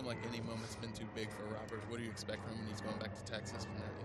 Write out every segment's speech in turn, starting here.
like any moment's been too big for Robert. What do you expect from him when he's going back to Texas from that,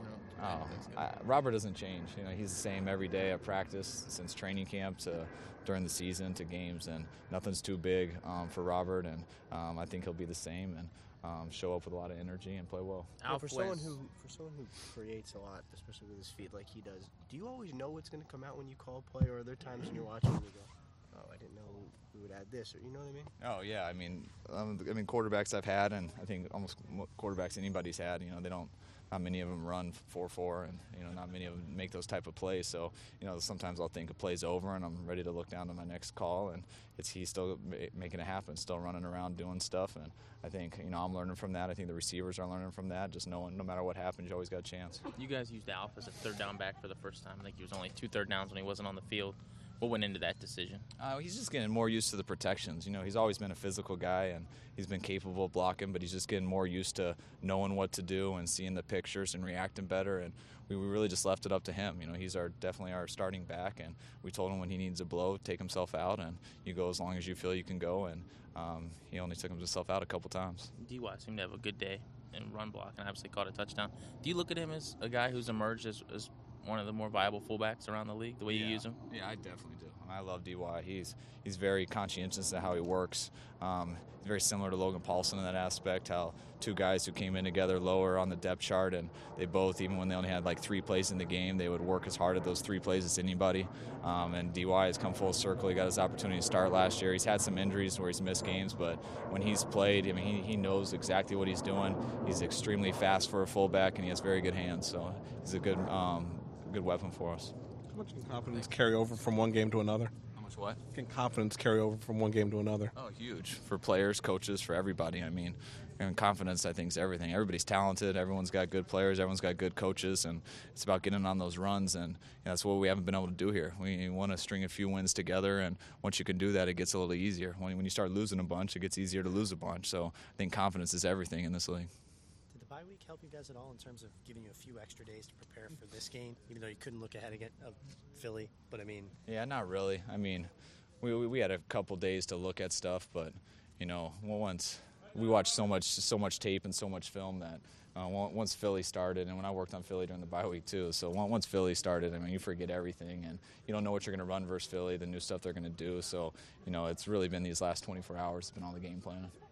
Robert doesn't change. He's the same every day at practice, since training camp to during the season to games, and nothing's too big for Robert, and I think he'll be the same and show up with a lot of energy and play well. For someone who creates a lot, especially with his feet like he does, do you always know what's going to come out when you call a play, or are there times when you're watching and you go, oh, I didn't know we would add this, or you know what I mean? Oh yeah, I mean quarterbacks I've had, and I think almost quarterbacks anybody's had, they don't. Not many of them run 4-4, and not many of them make those type of plays. So sometimes I'll think a play's over, and I'm ready to look down to my next call, and he's still making it happen, still running around doing stuff. And I think I'm learning from that. I think the receivers are learning from that. Just knowing no matter what happens, you always got a chance. You guys used Alf as a third down back for the first time. I think he was only 2 third downs when he wasn't on the field. What went into that decision? He's just getting more used to the protections. He's always been a physical guy, and he's been capable of blocking, but he's just getting more used to knowing what to do and seeing the pictures and reacting better. And we really just left it up to him. He's definitely our starting back, and we told him when he needs a blow, take himself out, and you go as long as you feel you can go. And he only took himself out a couple times. D.Y. seemed to have a good day in run block and obviously caught a touchdown. Do you look at him as a guy who's emerged as one of the more viable fullbacks around the league, the way you use him? Yeah, I definitely do. I love D.Y. He's very conscientious of how he works. He's very similar to Logan Paulson in that aspect, how two guys who came in together lower on the depth chart, and they both, even when they only had like 3 plays in the game, they would work as hard at those 3 plays as anybody. And D.Y. has come full circle. He got his opportunity to start last year. He's had some injuries where he's missed games, but when he's played, he knows exactly what he's doing. He's extremely fast for a fullback, and he has very good hands. So he's a good weapon for us. How much can confidence carry over from one game to another? How much what? Can confidence carry over from one game to another? Oh, huge. For players, coaches, for everybody. And confidence, I think, is everything. Everybody's talented. Everyone's got good players. Everyone's got good coaches. And it's about getting on those runs. And that's what we haven't been able to do here. We want to string a few wins together. And once you can do that, it gets a little easier. When you start losing a bunch, it gets easier to lose a bunch. So I think confidence is everything in this league. Did the bye week help you guys at all in terms of giving you a few extra days to prepare for this game, even though you couldn't look ahead again of Philly? But Yeah, not really. We had a couple days to look at stuff, but once we watched so much tape and so much film that once Philly started, and when I worked on Philly during the bye week too, so once Philly started, you forget everything, and you don't know what you're going to run versus Philly, the new stuff they're going to do. So it's really been these last 24 hours. It's been all the game planning.